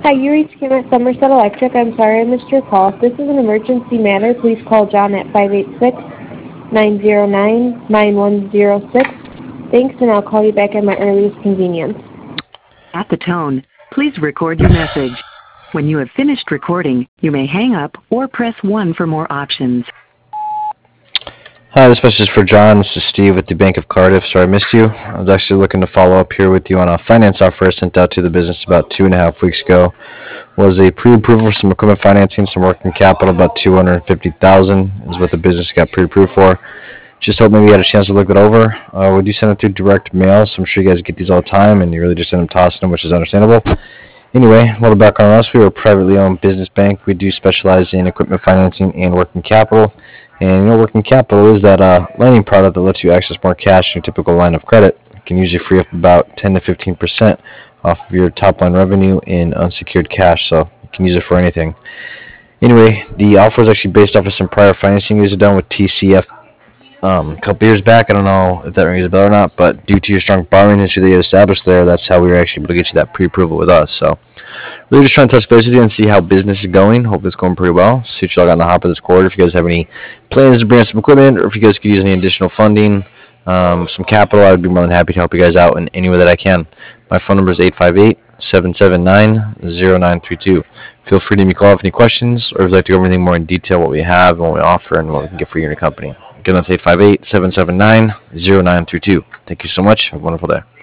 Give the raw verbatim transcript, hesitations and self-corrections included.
Hi, you reached Kim at Somerset Electric. I'm sorry I missed your call. If this is an emergency matter, please call John at five eight six, nine zero nine, nine one zero six. Thanks, and I'll call you back at my earliest convenience. At the tone, please record your message. When you have finished recording, you may hang up or press one for more options. Hi, this message is for John. This is Steve with the Bank of Cardiff. Sorry I missed you. I was actually looking to follow up here with you on a finance offer I sent out to the business about two and a half weeks ago. It was a pre-approval for some equipment financing, some working capital, about two hundred fifty thousand dollars is what the business got pre-approved for. Just hope maybe you had a chance to look it over. Uh, we do send it through direct mail, so I'm sure you guys get these all the time, and you really just end up tossing them, which is understandable. Anyway, a little background on us. We are a privately owned business bank. We do specialize in equipment financing and working capital. And you know, working capital is that uh, lending product that lets you access more cash in your typical line of credit. You can usually free up about ten to fifteen percent off of your top line revenue in unsecured cash, so you can use it for anything. Anyway, the offer is actually based off of some prior financing you guys have done with T C F um, a couple years back. I don't know if that rings a bell or not, but due to your strong borrowing history that you established there, that's how we were actually able to get you that pre-approval with us. So really just trying to touch base with you and see how business is going. Hope it's going pretty well. See what y'all got on the hop of this quarter. If you guys have any plans to bring in some equipment, or if you guys could use any additional funding, um, some capital, I would be more than happy to help you guys out in any way that I can. My phone number is eight five eight, seven seven nine, zero nine three two. Feel free to give me a call if you have any questions, or if you'd like to go over anything more in detail, what we have and what we offer and what we can get for you and your company. Again, that's eight five eight, seven seven nine, zero nine three two. Thank you so much. Have a wonderful day.